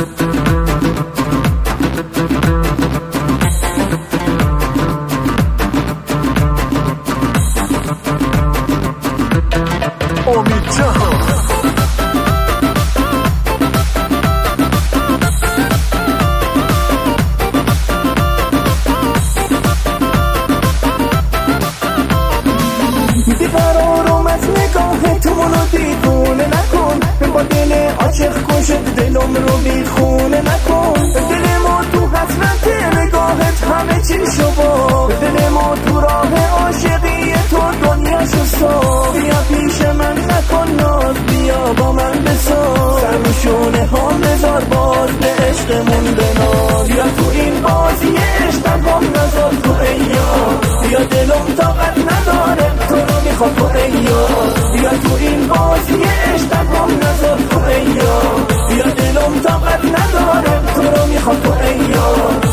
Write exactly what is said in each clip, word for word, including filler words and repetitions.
امید جهان بیقرارم از نگاه تو منو دیوونه نکن، با دل عاشق کن شد دلم رو بیخونه نکن. دل ما تو حسرت نگاهت همه چیشو با، دل ما تو راه عاشقی تو دنیاشو سا. بیا پیش من نکن ناز، بیا با من بساز، سرمشونه ها بذار باز به عشقمون بناز. بیا تو این بازی عشقم نذار تو ایام، بیا دلم طاقت نداره تو رو میخواد تو ایام. بیا تو این بازی عشقم نذار تو ایام، بیا دلم طاقت نداره تو رو میخواد تو ایام.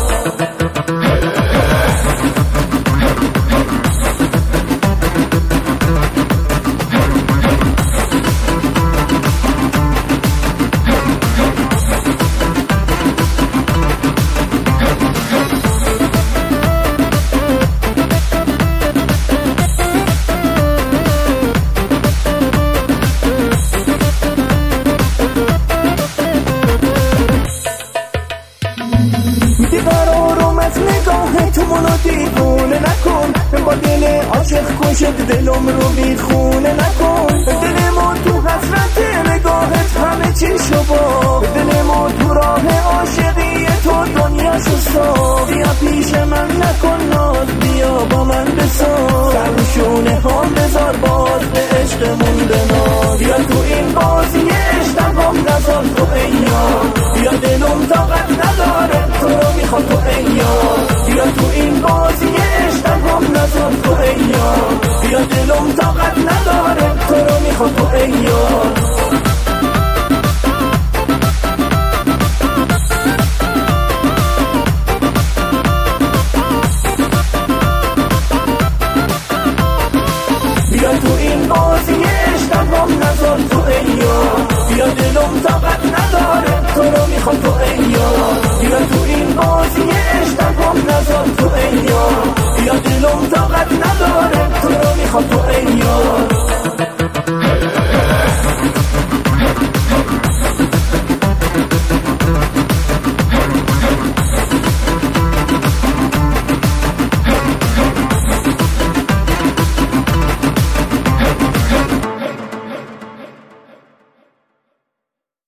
بیقرارم از نگاه تو منو دیوونه نکن، با دل عاشق کن شد دلم رو بیخونه نکن. دل ما تو حسرت نگاهت همه چیشو با، دل ما تو راه عاشقی تو دنیاشو سا. بیا پیش من نکن ناز، بیا با من بساز، سرمشونه ها بذار باز به عشقمون بناز. بیا تو این بازی عشقم نذار تو ایام، بیا دلم طاقت نداره تو رو میخواد تو ایام. بیا تو این بازی عشقم نذار تو ایام، بیا دلم طاقت نداره تو رو میخواد تو ایام. بیا تو این بازی عشقم نذار تو ایام، بیا دلم طاقت نداره تو رو میخواد تو ایام. بیا تو این بازی عشقم نذار تو ایام، بیا دلم طاقت نداره تو رو میخواد تو ایام.